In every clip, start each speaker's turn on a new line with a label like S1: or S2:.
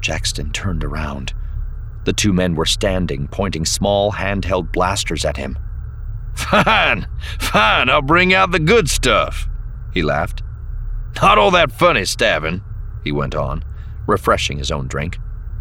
S1: Jackson turned around. The two men were standing, pointing small handheld blasters at him.
S2: Fine, I'll bring out the good stuff, he laughed. Not all that funny stabbing, he went on, refreshing his own drink.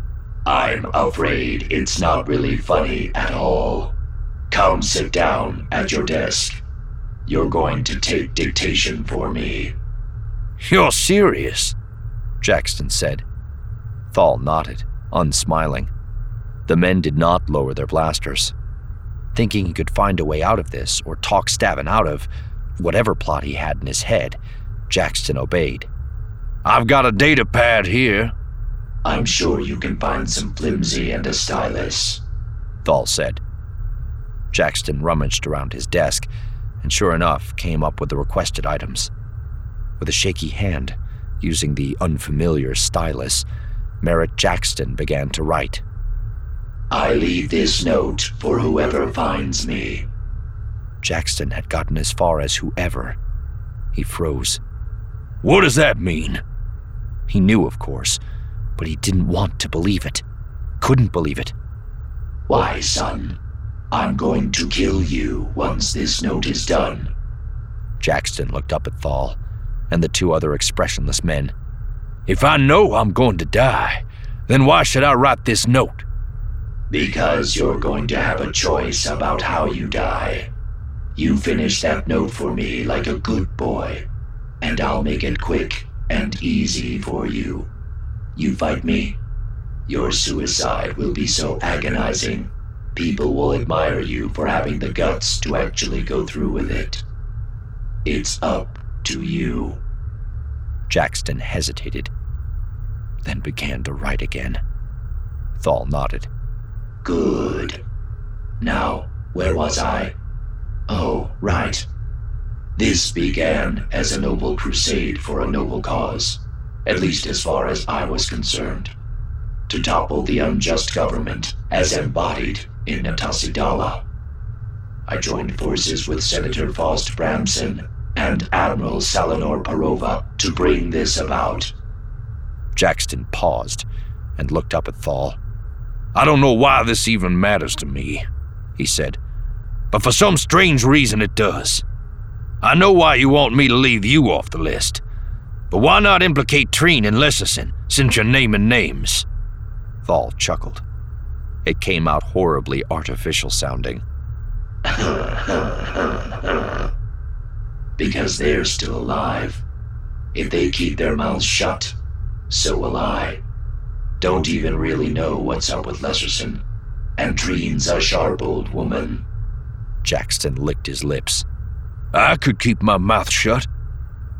S3: I'm afraid it's not really funny at all. Come sit down at your desk. You're going to take dictation for me.
S2: You're serious?
S1: Jackson said. Thal nodded, unsmiling. The men did not lower their blasters. Thinking he could find a way out of this, or talk Stavin out of whatever plot he had in his head, Jackson obeyed.
S2: I've got a data pad here.
S3: I'm sure you can find some flimsy and a stylus,
S1: Thal said. Jackson rummaged around his desk, and sure enough came up with the requested items. With a shaky hand, using the unfamiliar stylus, Merritt Jackson began to write.
S3: I leave this note for whoever finds me.
S1: Jackson had gotten as far as whoever. He froze.
S2: What does that mean?
S1: He knew, of course, but he didn't want to believe it. Couldn't believe it.
S3: Why, son? I'm going to kill you once this note is done.
S1: Jackson looked up at Thal and the two other expressionless men.
S2: If I know I'm going to die, then why should I write this note?
S3: Because you're going to have a choice about how you die. You finish that note for me like a good boy, and I'll make it quick and easy for you. You fight me, your suicide will be so agonizing, people will admire you for having the guts to actually go through with it. It's up to you.
S1: Jackson hesitated, then began to write again. Thal nodded.
S3: Good. Now, where was I? Oh, right. This began as a noble crusade for a noble cause, at least as far as I was concerned. To topple the unjust government as embodied in Natasidala. I joined forces with Senator Faust Bramson and Admiral Salinor Parova to bring this about.
S1: Jackson paused and looked up at Thal.
S2: I don't know why this even matters to me, he said, but for some strange reason it does. I know why you want me to leave you off the list, but why not implicate Treen and Lesserson, since you're naming names?
S1: Thal chuckled. It came out horribly artificial sounding.
S3: Because they're still alive. If they keep their mouths shut, so will I. Don't even really know what's up with Lesserson. And Treen's a sharp old woman.
S1: Jackson licked his lips.
S2: I could keep my mouth shut,